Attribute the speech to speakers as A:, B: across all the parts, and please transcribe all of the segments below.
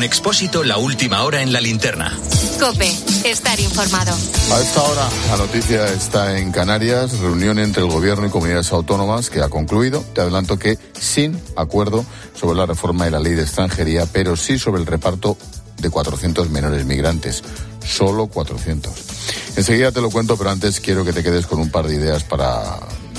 A: Con Expósito, la última hora en la linterna.
B: COPE, estar informado.
C: A esta hora la noticia está en Canarias, reunión entre el gobierno y comunidades autónomas que ha concluido. Te adelanto que sin acuerdo sobre la reforma de la ley de extranjería, pero sí sobre el reparto de 400 menores migrantes. Solo 400. Enseguida te lo cuento, pero antes quiero que te quedes con un par de ideas para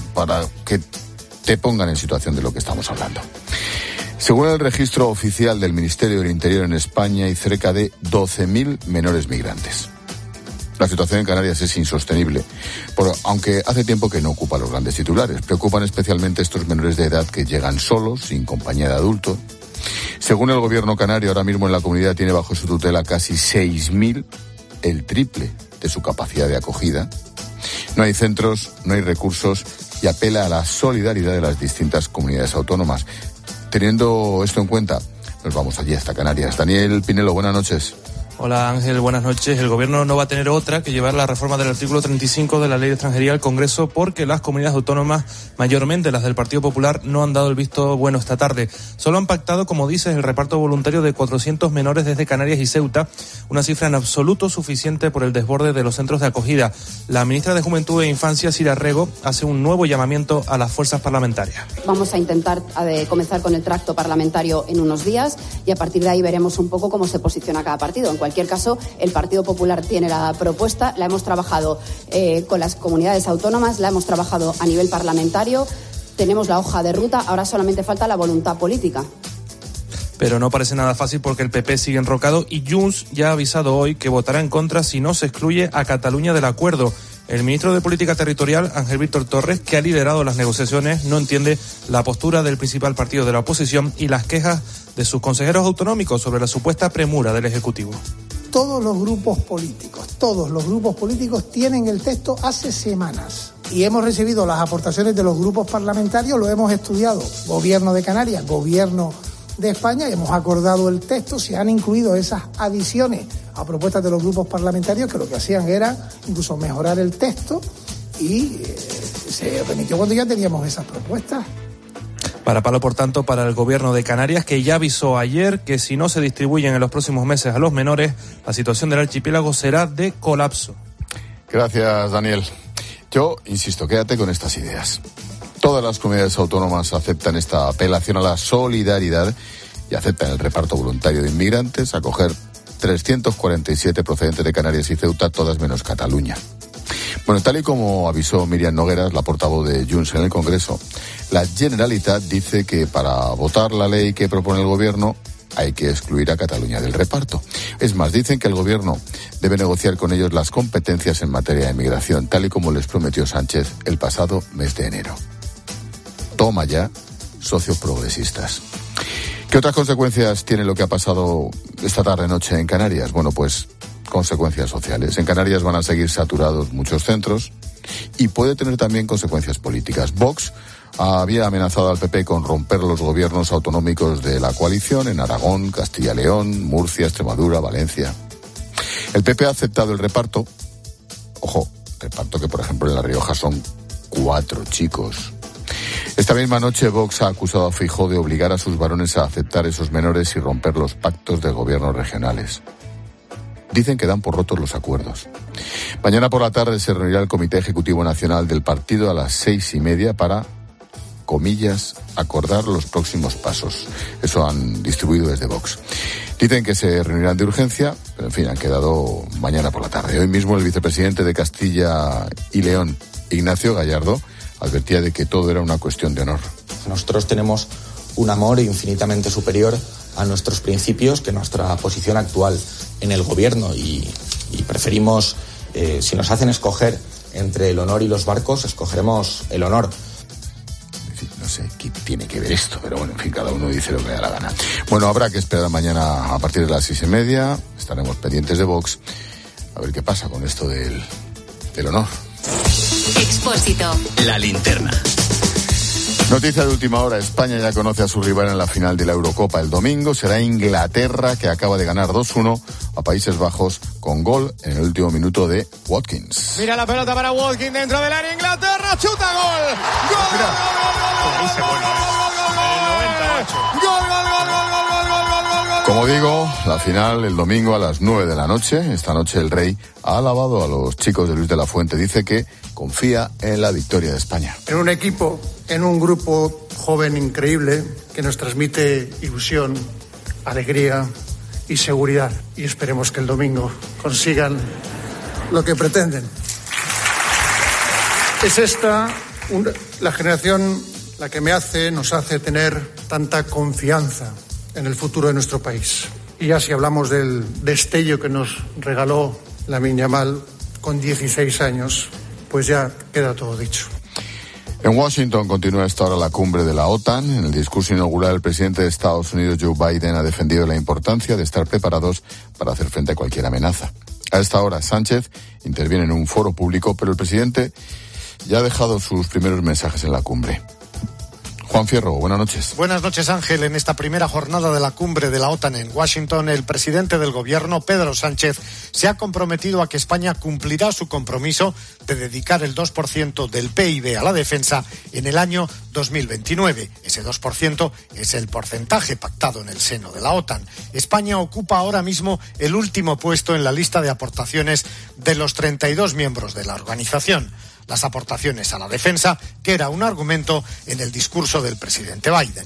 C: que te pongan en situación de lo que estamos hablando. Según el registro oficial del Ministerio del Interior en España, hay cerca de 12.000 menores migrantes. La situación en Canarias es insostenible, aunque hace tiempo que no ocupa los grandes titulares. Preocupan especialmente estos menores de edad que llegan solos, sin compañía de adultos. Según el gobierno canario, ahora mismo en la comunidad tiene bajo su tutela casi 6.000, el triple de su capacidad de acogida. No hay centros, no hay recursos y apela a la solidaridad de las distintas comunidades autónomas. Teniendo esto en cuenta, nos vamos allí hasta Canarias. Daniel Pinelo, buenas noches.
D: Hola Ángel, buenas noches. El gobierno no va a tener otra que llevar la reforma del artículo 35 de la ley de extranjería al Congreso porque las comunidades autónomas, mayormente las del Partido Popular, no han dado el visto bueno esta tarde. Solo han pactado, como dices, el reparto voluntario de 400 menores desde Canarias y Ceuta, una cifra en absoluto suficiente por el desborde de los centros de acogida. La ministra de Juventud e Infancia, Sira Rego, hace un nuevo llamamiento a las fuerzas parlamentarias.
E: Vamos a intentar comenzar con el tracto parlamentario en unos días y a partir de ahí veremos un poco cómo se posiciona cada partido. En cualquier caso, el Partido Popular tiene la propuesta, la hemos trabajado con las comunidades autónomas, la hemos trabajado a nivel parlamentario, tenemos la hoja de ruta, ahora solamente falta la voluntad política.
D: Pero no parece nada fácil porque el PP sigue enrocado y Junts ya ha avisado hoy que votará en contra si no se excluye a Cataluña del acuerdo. El ministro de Política Territorial, Ángel Víctor Torres, que ha liderado las negociaciones, no entiende la postura del principal partido de la oposición y las quejas de sus consejeros autonómicos sobre la supuesta premura del Ejecutivo.
F: Todos los grupos políticos tienen el texto hace semanas y hemos recibido las aportaciones de los grupos parlamentarios, lo hemos estudiado, Gobierno de Canarias, Gobierno de España, y hemos acordado el texto. Se han incluido esas adiciones a propuestas de los grupos parlamentarios que lo que hacían era incluso mejorar el texto y se remitió cuando ya teníamos esas propuestas.
D: Parapalo, por tanto, para el gobierno de Canarias, que ya avisó ayer que si no se distribuyen en los próximos meses a los menores, la situación del archipiélago será de colapso.
C: Gracias, Daniel. Yo insisto, quédate con estas ideas. Todas las comunidades autónomas aceptan esta apelación a la solidaridad y aceptan el reparto voluntario de inmigrantes, acoger 347 procedentes de Canarias y Ceuta, todas menos Cataluña. Bueno, tal y como avisó Míriam Nogueras, la portavoz de Junts en el Congreso, la Generalitat dice que para votar la ley que propone el gobierno hay que excluir a Cataluña del reparto. Es más, dicen que el gobierno debe negociar con ellos las competencias en materia de migración, tal y como les prometió Sánchez el pasado mes de enero. Toma ya, socios progresistas. ¿Qué otras consecuencias tiene lo que ha pasado esta tarde-noche en Canarias? Bueno, pues consecuencias sociales. En Canarias van a seguir saturados muchos centros y puede tener también consecuencias políticas. Vox había amenazado al PP con romper los gobiernos autonómicos de la coalición en Aragón, Castilla y León, Murcia, Extremadura, Valencia. El PP ha aceptado el reparto. Ojo, reparto que por ejemplo en La Rioja son 4 chicos. Esta misma noche Vox ha acusado a Feijóo de obligar a sus varones a aceptar esos menores y romper los pactos de gobiernos regionales. Dicen que dan por rotos los acuerdos. Mañana por la tarde se reunirá el Comité Ejecutivo Nacional del partido a las 6:30 para, comillas, acordar los próximos pasos. Eso han distribuido desde Vox. Dicen que se reunirán de urgencia, pero en fin, han quedado mañana por la tarde. Hoy mismo el vicepresidente de Castilla y León, Ignacio Gallardo, advertía de que todo era una cuestión de honor.
G: Nosotros tenemos un amor infinitamente superior a nuestros principios que nuestra posición actual en el gobierno y preferimos, si nos hacen escoger entre el honor y los barcos, escogeremos el honor.
C: En fin, no sé qué tiene que ver esto, pero bueno, en fin, cada uno dice lo que le da la gana. Bueno, habrá que esperar mañana a partir de las 6:30, estaremos pendientes de Vox, a ver qué pasa con esto del honor.
B: Expósito.
A: La linterna.
C: Noticia de última hora, España ya conoce a su rival en la final de la Eurocopa el domingo. Será Inglaterra, que acaba de ganar 2-1 a Países Bajos con gol en el último minuto de Watkins.
H: Mira la pelota para Watkins dentro del área, Inglaterra, chuta, gol. ¡Gol!
C: Como digo, la final el domingo a las 9 de la noche. Esta noche el Rey ha alabado a los chicos de Luis de la Fuente. Dice que confía en la victoria de España.
I: En un equipo, en un grupo joven increíble que nos transmite ilusión, alegría y seguridad. Y esperemos que el domingo consigan lo que pretenden. Es esta la generación la que nos hace tener tanta confianza en el futuro de nuestro país. Y ya si hablamos del destello que nos regaló Lamine Yamal con 16 años, pues ya queda todo dicho.
C: En Washington continúa esta hora la cumbre de la OTAN. En el discurso inaugural, el presidente de Estados Unidos, Joe Biden, ha defendido la importancia de estar preparados para hacer frente a cualquier amenaza. A esta hora, Sánchez interviene en un foro público, pero el presidente ya ha dejado sus primeros mensajes en la cumbre. Juan Fierro, buenas noches.
J: Buenas noches, Ángel. En esta primera jornada de la cumbre de la OTAN en Washington, el presidente del gobierno, Pedro Sánchez, se ha comprometido a que España cumplirá su compromiso de dedicar el 2% del PIB a la defensa en el año 2029. Ese 2% es el porcentaje pactado en el seno de la OTAN. España ocupa ahora mismo el último puesto en la lista de aportaciones de los 32 miembros de la organización. Las aportaciones a la defensa, que era un argumento en el discurso del presidente Biden.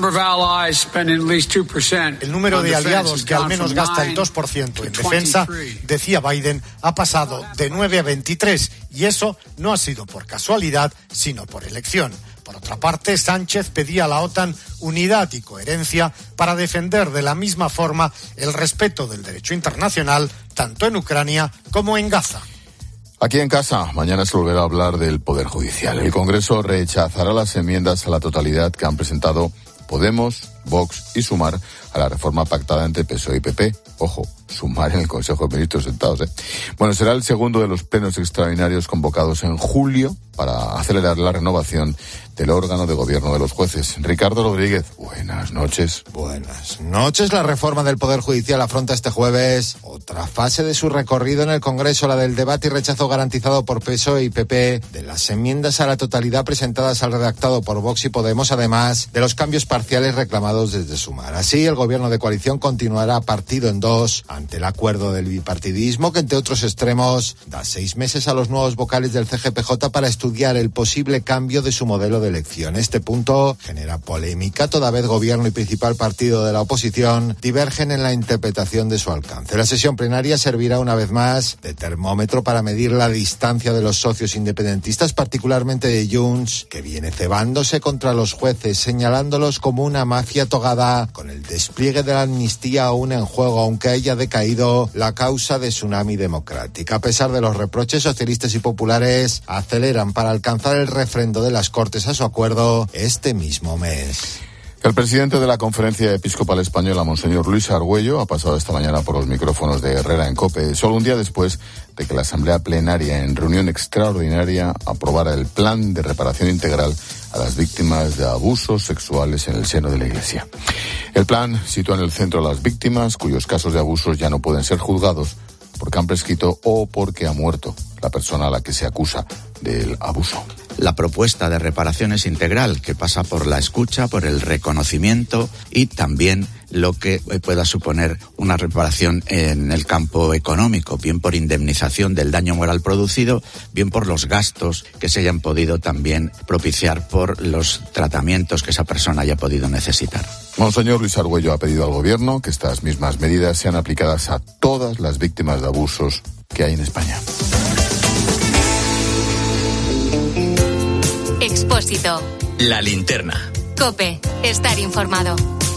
J: El número de aliados que al menos gasta el 2% en defensa, decía Biden, ha pasado de 9 a 23, y eso no ha sido por casualidad, sino por elección. Por otra parte, Sánchez pedía a la OTAN unidad y coherencia para defender de la misma forma el respeto del derecho internacional, tanto en Ucrania como en Gaza.
C: Aquí en casa, mañana se volverá a hablar del Poder Judicial. El Congreso rechazará las enmiendas a la totalidad que han presentado Podemos, Vox y Sumar a la reforma pactada entre PSOE y PP. Ojo, Sumar en el Consejo de Ministros sentados, Bueno, será el segundo de los plenos extraordinarios convocados en julio para acelerar la renovación del órgano de gobierno de los jueces. Ricardo Rodríguez, buenas noches.
K: Buenas noches. La reforma del Poder Judicial afronta este jueves otra fase de su recorrido en el Congreso, la del debate y rechazo garantizado por PSOE y PP de las enmiendas a la totalidad presentadas al redactado por Vox y Podemos, además de los cambios parciales reclamados desde Sumar. Así, el gobierno de coalición continuará partido en dos ante el acuerdo del bipartidismo, que entre otros extremos da 6 meses a los nuevos vocales del CGPJ para estudiar el posible cambio de su modelo de elección. Este punto genera polémica, toda vez gobierno y principal partido de la oposición divergen en la interpretación de su alcance. La sesión plenaria servirá una vez más de termómetro para medir la distancia de los socios independentistas, particularmente de Junts, que viene cebándose contra los jueces, señalándolos como una mafia togada, con el despliegue de la amnistía aún en juego, aunque haya decaído la causa de Tsunami Democrática. A pesar de los reproches, socialistas y populares aceleran para alcanzar el refrendo de las Cortes a su acuerdo este mismo mes.
C: El presidente de la Conferencia Episcopal Española, Monseñor Luis Argüello, ha pasado esta mañana por los micrófonos de Herrera en COPE, solo un día después de que la Asamblea Plenaria, en reunión extraordinaria, aprobara el plan de reparación integral a las víctimas de abusos sexuales en el seno de la Iglesia. El plan sitúa en el centro a las víctimas cuyos casos de abusos ya no pueden ser juzgados porque han prescrito o porque ha muerto la persona a la que se acusa del abuso.
L: La propuesta de reparación es integral, que pasa por la escucha, por el reconocimiento y también lo que pueda suponer una reparación en el campo económico, bien por indemnización del daño moral producido, bien por los gastos que se hayan podido también propiciar por los tratamientos que esa persona haya podido necesitar.
C: Monseñor Luis Argüello ha pedido al Gobierno que estas mismas medidas sean aplicadas a todas las víctimas de abusos que hay en España.
B: Expósito.
A: La linterna.
B: COPE. Estar informado.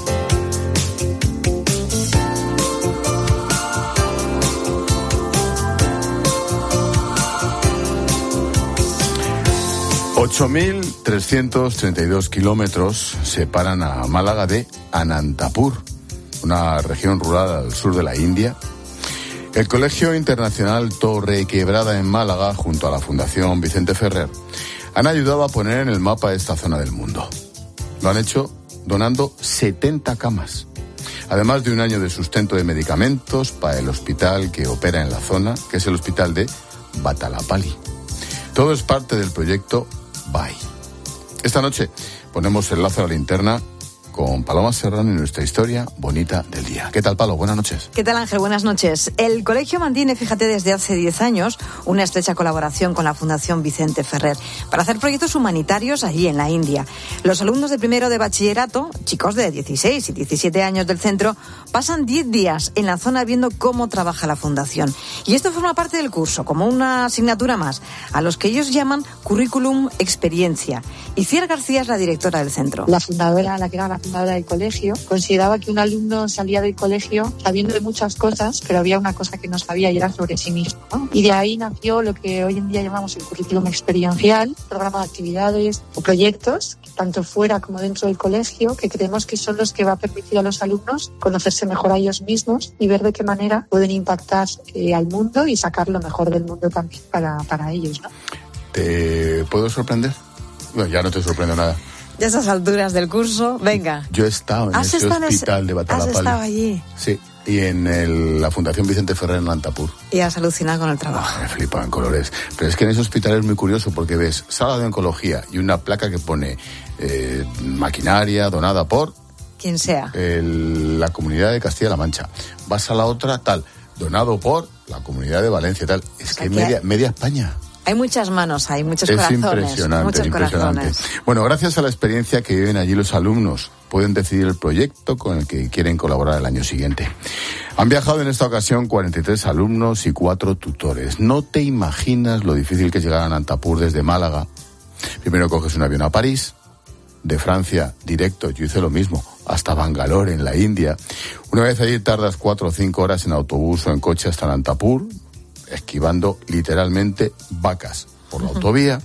C: $8.332 kilómetros separan a Málaga de Anantapur, una región rural al sur de la India. El Colegio Internacional Torrequebrada en Málaga, junto a la Fundación Vicente Ferrer, han ayudado a poner en el mapa esta zona del mundo. Lo han hecho donando 70 camas, además de un año de sustento de medicamentos para el hospital que opera en la zona, que es el hospital de Batalapalli. Todo es parte del proyecto BAI. Esta noche ponemos el lazo a la linterna con Paloma Serrano y nuestra historia bonita del día. ¿Qué tal, Palo? Buenas noches.
M: ¿Qué tal, Ángel? Buenas noches. El colegio mantiene, fíjate, desde hace 10 años una estrecha colaboración con la Fundación Vicente Ferrer para hacer proyectos humanitarios allí en la India. Los alumnos de primero de bachillerato, chicos de 16 y 17 años del centro, pasan 10 días en la zona viendo cómo trabaja la Fundación. Y esto forma parte del curso, como una asignatura más, a los que ellos llaman Currículum Experiencia. Y Cier García es la directora del centro.
N: La fundadora, la que era la fundadora del colegio, consideraba que un alumno salía del colegio sabiendo de muchas cosas, pero había una cosa que no sabía y era sobre sí mismo, ¿no? Y de ahí nació lo que hoy en día llamamos el currículum experiencial, programa de actividades o proyectos, tanto fuera como dentro del colegio, que creemos que son los que va a permitir a los alumnos conocerse mejor a ellos mismos y ver de qué manera pueden impactar al mundo y sacar lo mejor del mundo también para ellos, ¿no?
C: ¿Te puedo sorprender? No, ya no te sorprendo nada.
M: De esas alturas del curso, venga.
C: Yo he estado en ese hospital de Batalapali.
M: ¿Has estado allí?
C: Sí, y en la Fundación Vicente Ferrer en Antapur.
M: Y has alucinado con el trabajo.
C: Me flipan colores. Pero es que en ese hospital es muy curioso porque ves sala de oncología y una placa que pone maquinaria donada por...
M: Quien sea.
C: La Comunidad de Castilla-La Mancha. Vas a la otra, tal, donado por la Comunidad de Valencia, tal. Es que media España.
M: Hay muchas manos, hay muchos
C: es
M: corazones.
C: Impresionante.
M: Corazones.
C: Bueno, gracias a la experiencia que viven allí los alumnos, pueden decidir el proyecto con el que quieren colaborar el año siguiente. Han viajado en esta ocasión 43 alumnos y 4 tutores. No te imaginas lo difícil que es llegar a Antapur desde Málaga. Primero coges un avión a París, de Francia directo, yo hice lo mismo, hasta Bangalore, en la India. Una vez allí tardas 4 o 5 horas en autobús o en coche hasta Antapur, esquivando literalmente vacas por la autovía.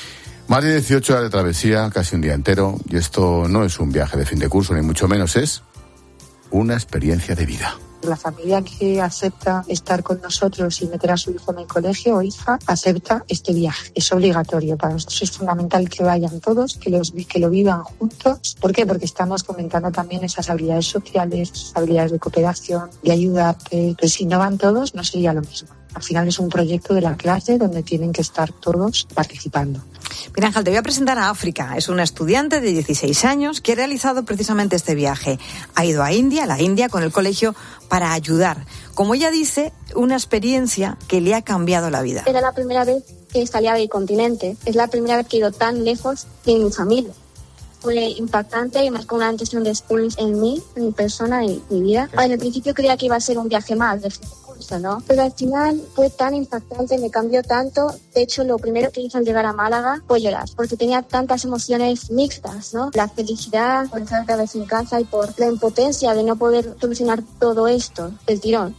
C: Más de 18 horas de travesía, casi un día entero, y esto no es un viaje de fin de curso, ni mucho menos, es una experiencia de vida.
N: La familia que acepta estar con nosotros y meter a su hijo en el colegio o hija, acepta este viaje. Es obligatorio. Para nosotros es fundamental que vayan todos, que lo vivan juntos. ¿Por qué? Porque estamos comentando también esas habilidades sociales, esas habilidades de cooperación, de ayudarte. Pero si no van todos, no sería lo mismo. Al final es un proyecto de la clase donde tienen que estar todos participando.
M: Mira, Ángel, te voy a presentar a África. Es una estudiante de 16 años que ha realizado precisamente este viaje. Ha ido a la India, con el colegio para ayudar. Como ella dice, una experiencia que le ha cambiado la vida.
O: Era la primera vez que salía del continente. Es la primera vez que he ido tan lejos sin mi familia. Fue impactante y marcó un antes y un después en mí, en mi persona y mi vida. En el principio creía que iba a ser un viaje más de fin de curso, ¿no? Pero al final fue tan impactante, me cambió tanto. De hecho, lo primero que hice al llegar a Málaga fue llorar, porque tenía tantas emociones mixtas, ¿no? La felicidad por estar otra vez en casa y por la impotencia de no poder solucionar todo esto del tirón.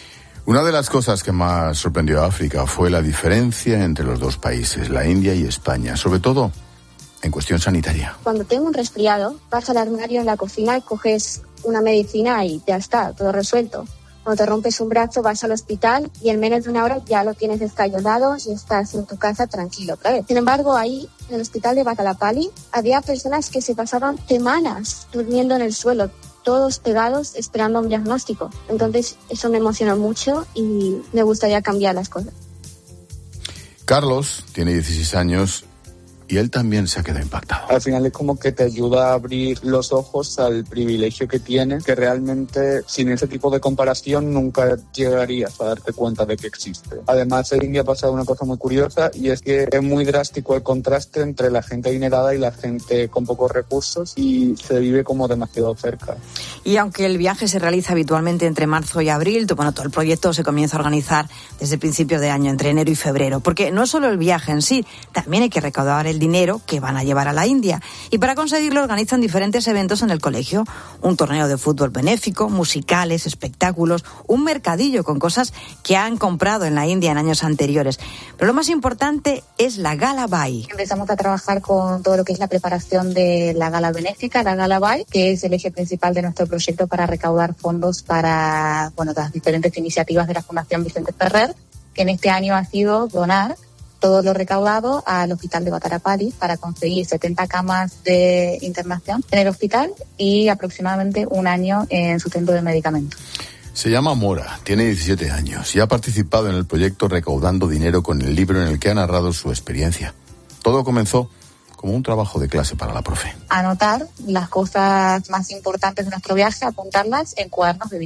C: Una de las cosas que más sorprendió a África fue la diferencia entre los dos países, la India y España, sobre todo en cuestión sanitaria.
O: Cuando tengo un resfriado, vas al armario en la cocina y coges una medicina y ya está, todo resuelto. Cuando te rompes un brazo, vas al hospital y en menos de una hora ya lo tienes escayolado y estás en tu casa tranquilo otra vez. Sin embargo, ahí, en el hospital de Batalapali, había personas que se pasaban semanas durmiendo en el suelo, todos pegados esperando un diagnóstico. Entonces, eso me emocionó mucho y me gustaría cambiar las cosas.
C: Carlos tiene 16 años y él también se ha quedado impactado.
P: Al final es como que te ayuda a abrir los ojos al privilegio que tienes, que realmente sin ese tipo de comparación nunca llegarías a darte cuenta de que existe. Además, en India ha pasado una cosa muy curiosa y es que es muy drástico el contraste entre la gente adinerada y la gente con pocos recursos y se vive como demasiado cerca.
M: Y aunque el viaje se realiza habitualmente entre marzo y abril, todo el proyecto se comienza a organizar desde principios de año, entre enero y febrero, porque no es solo el viaje en sí, también hay que recaudar el dinero que van a llevar a la India. Y para conseguirlo organizan diferentes eventos en el colegio, un torneo de fútbol benéfico, musicales, espectáculos, un mercadillo con cosas que han comprado en la India en años anteriores. Pero lo más importante es la Gala Bai.
N: Empezamos a trabajar con todo lo que es la preparación de la gala benéfica, la Gala Bai, que es el eje principal de nuestro proyecto para recaudar fondos para las diferentes iniciativas de la Fundación Vicente Ferrer, que en este año ha sido donar todo lo recaudado al hospital de Batalapali para conseguir 70 camas de internación en el hospital y aproximadamente un año en su centro de medicamentos.
C: Se llama Mora, tiene 17 años y ha participado en el proyecto recaudando dinero con el libro en el que ha narrado su experiencia. Todo comenzó como un trabajo de clase para la profe.
N: Anotar las cosas más importantes de nuestro viaje, apuntarlas en cuadernos de